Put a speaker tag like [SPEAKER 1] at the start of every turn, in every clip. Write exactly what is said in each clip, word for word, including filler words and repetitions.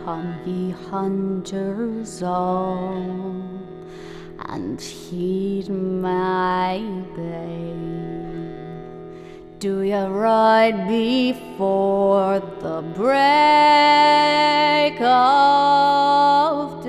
[SPEAKER 1] Come ye hunters all, and heed my bay. Do ye ride before the break of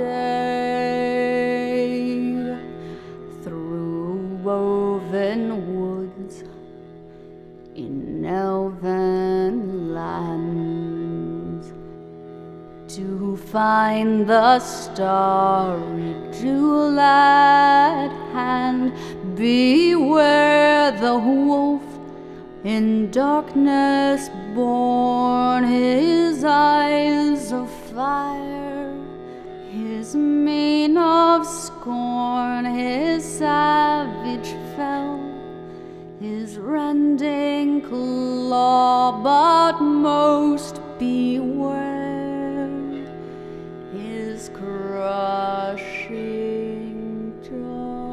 [SPEAKER 1] day, through woven woods in elven lands, to find the starry jewel-at hand? Beware the wolf in darkness born, his eyes of fire, his mien of scorn, his savage fell, his rending claw, but most beware his crushing jaw.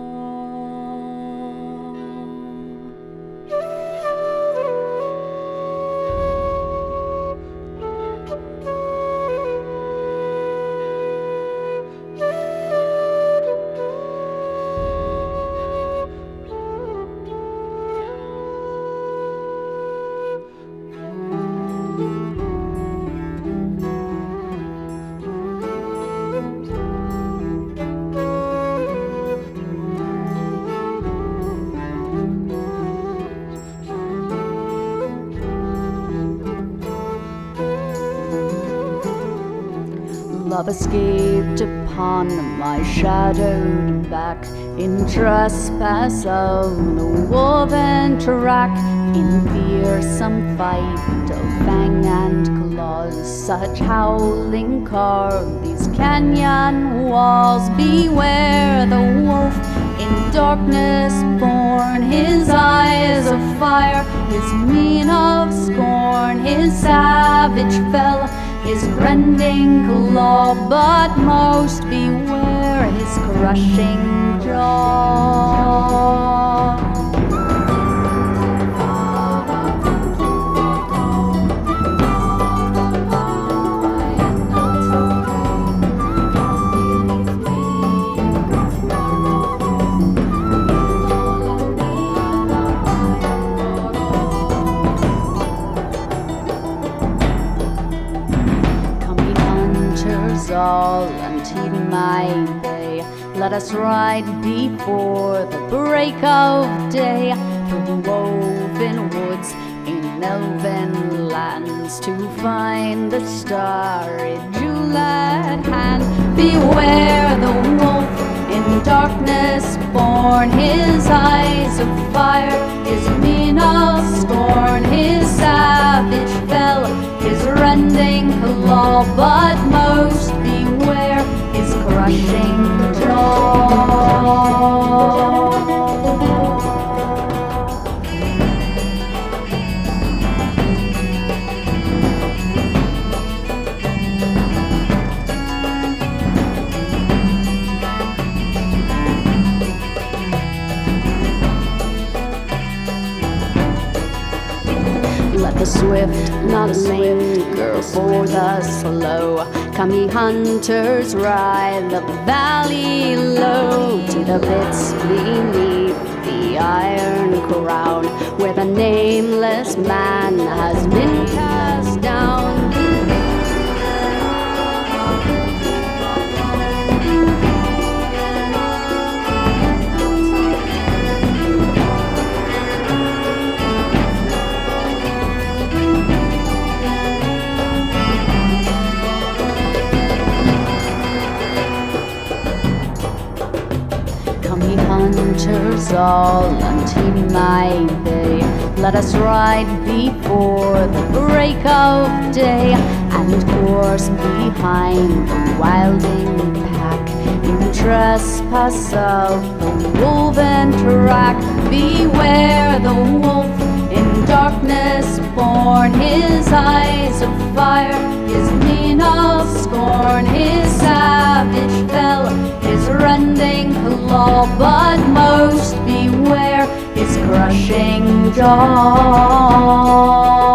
[SPEAKER 1] Love escaped upon my shadowed back, in trespass of the woven track, in fearsome fight of fang and claws. Such howling carved these canyon walls. Beware the wolf in darkness born, his eyes of fire, his mien of scorn, his savage fell, his rending claw, but most beware his crushing jaw. All and heed my bay. Let us ride before the break of day, through woven woods in elven lands, to find the starry jewel-at hand. Beware the wolf in darkness born, his eyes of fire, his mien of scorn, his savage fell, his rending claw, but most beware his crushing jaw. Let the swift not linger for the slow. Come ye hunters, ride the valley low, to the pits beneath the iron crown, where the nameless man has been cast down. Hunters all, and heed my bay. Let us ride before the break of day, and course behind the wilding pack, in trespass of the woven track. Beware the wolf in darkness born, his eyes of fire, his mien of scorn, his savage fell, his rending claw, but most beware his crushing jaw.